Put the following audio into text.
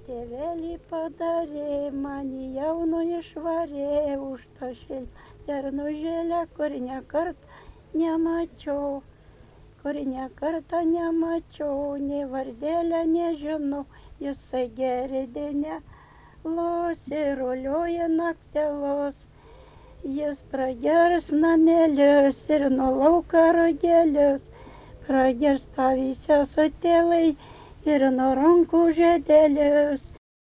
Tėvelį padarė, mane jauno išvarė, už tą šiltą ir nužėlę, kur nekart nemačiau. Kur nekartą nemačiau, nei vardelę nežinau, jisai gerdinė los ir ruliuoja naktelos. Jis pragers namelius ir nuo lauko ragelius, pragers tavyse sutėlai ir nuo rankų žedelius.